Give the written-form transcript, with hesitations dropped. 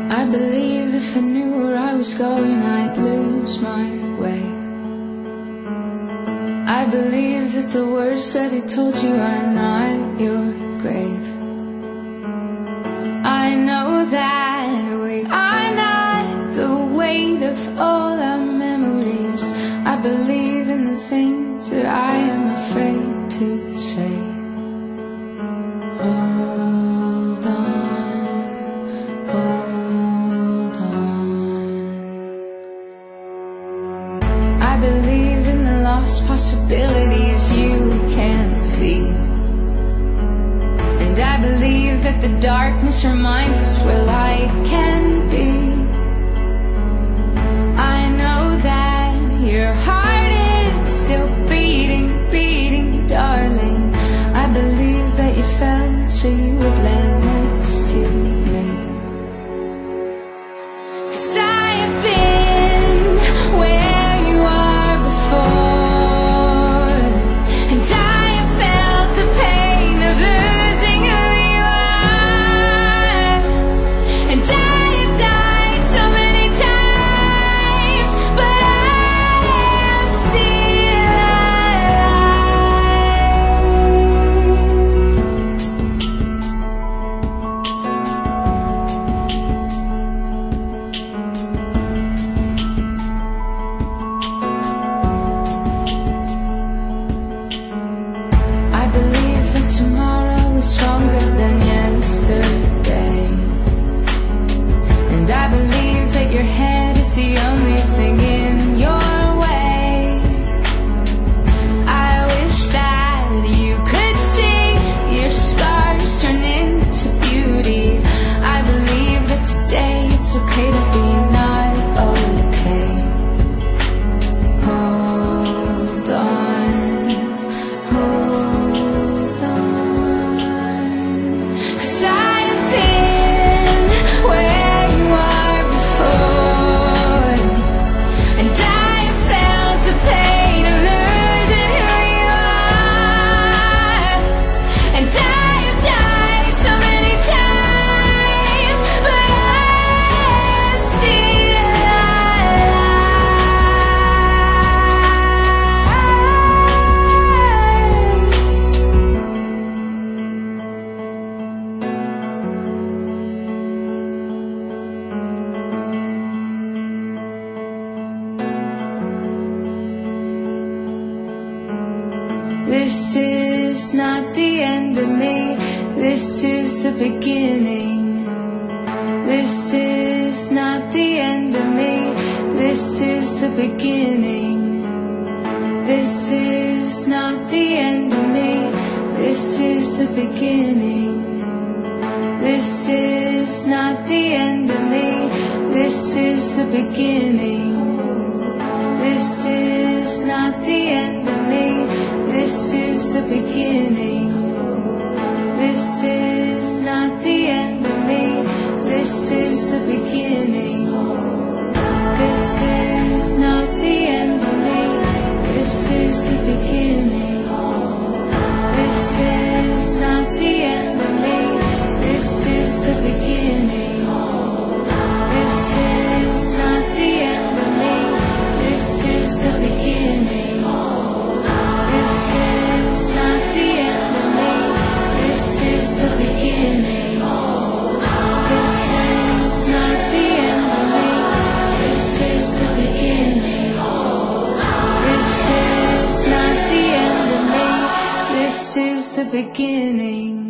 I believe if I knew where I was going, I'd lose my way. I believe that the words that he told you are not your grave. I know that we are not the weight of all our memories. I believe in the things that I am afraid to say. Hold on, hold on. I believe in the lost possibilities you can't see, and I believe that the darkness reminds us where light can be. I know that your heart is still beating, beating, darling. I believe that you fell so you would land next to me. 'Cause I have been where you are before, and I have felt the pain of losing who you are, and I have died so many times, but I am still I believe that tomorrow is stronger than yesterday, and I believe that your head is the only thing in your way. I wish that you could see your scars turn into beauty. I believe that today it's okay to be not okay. Hold on, hold on. 'Cause I've been where you are before, and I have felt the pain of losing who you are, and I have died so many times, but I'm still This is not the end of me, this is the beginning. This is not the end of me, this is the beginning. This is not the end of me, this is the beginning. This is not the end of me, this is the beginning. This is not the end of me, this is the beginning. This is not the end of me, this is the beginning. This is not the end of me, this is the beginning. This is not the end of me, this is the beginning. This is not the end of me, this is the beginning. This is not the end of me, this is the beginning. This is not the end of me, this is the beginning. This is not the end of me, this is the beginning.